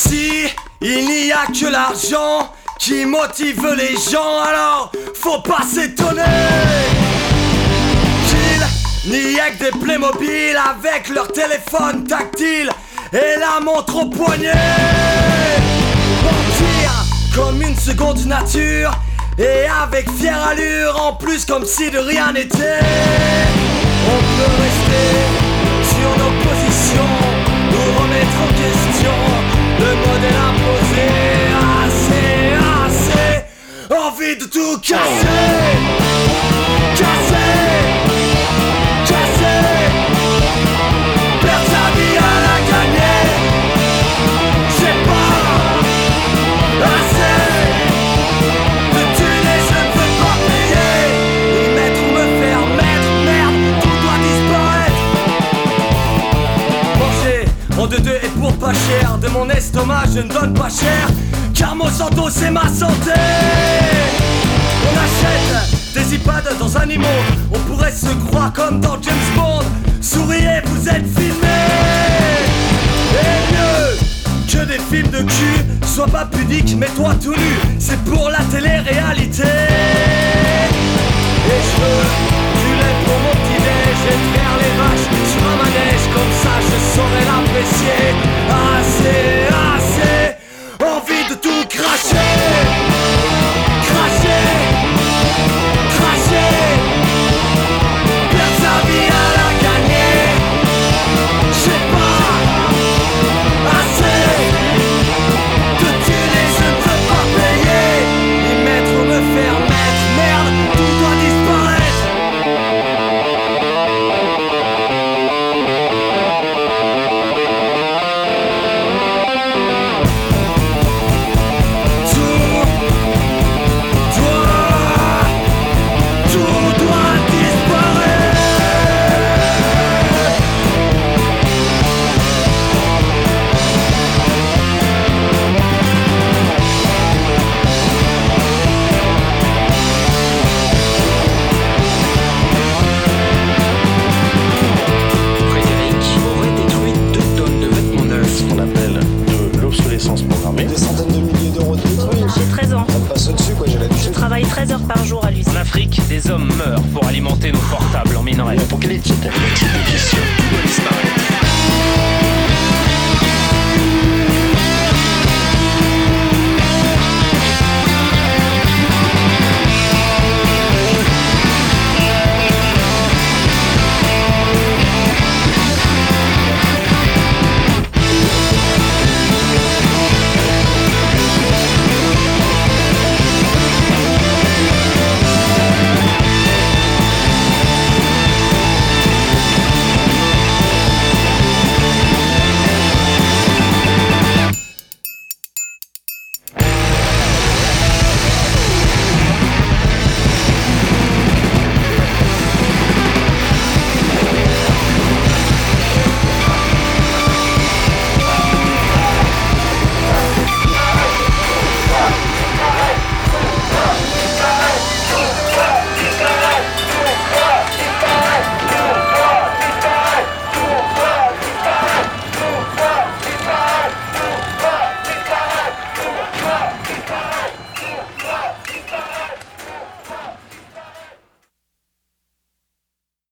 Si il n'y a que l'argent qui motive les gens, alors faut pas s'étonner qu'il n'y ait que des Playmobil avec leur téléphone tactile et la montre au poignet. Mentir comme une seconde nature et avec fière allure, en plus comme si de rien n'était. On peut rester sur nos positions, nous remettre en question le modèle imposé. Assez, envie de tout casser. Casser, casser, perdre sa vie à la gagner. J'ai pas assez de thunes, je ne veux pas payer. Y mettre ou me faire mettre, merde, tout doit disparaître. Manger en deux et pour pas cher, de mon estomac je ne donne pas cher, car Monsanto c'est ma santé. On achète des iPads dans un immonde, on pourrait se croire comme dans James Bond. Souriez, vous êtes filmés. Et mieux que des films de cul, sois pas pudique, mets-toi tout nu, c'est pour la télé-réalité. Et je veux du lait pour mon petit-déj et faire les vaches sur un manège, comme ça je saurais l'apprécier. Assez, envie de tout cracher. Cracher, cracher, perdre sa vie à la gagner. J'ai pas assez de thunes et je ne veux pas payer. Y mettre ou me faire mettre, merde, tout doit disparaître. Des centaines de milliers d'euros de détruits. J'ai 13 ans. Ça me passe au-dessus, quoi, j'ai l'habitude. Je travaille 13 heures par jour à l'usine. En Afrique, des hommes meurent pour alimenter nos portables en minerais. L'apocalypse, c'est une question. Tout doit disparaître.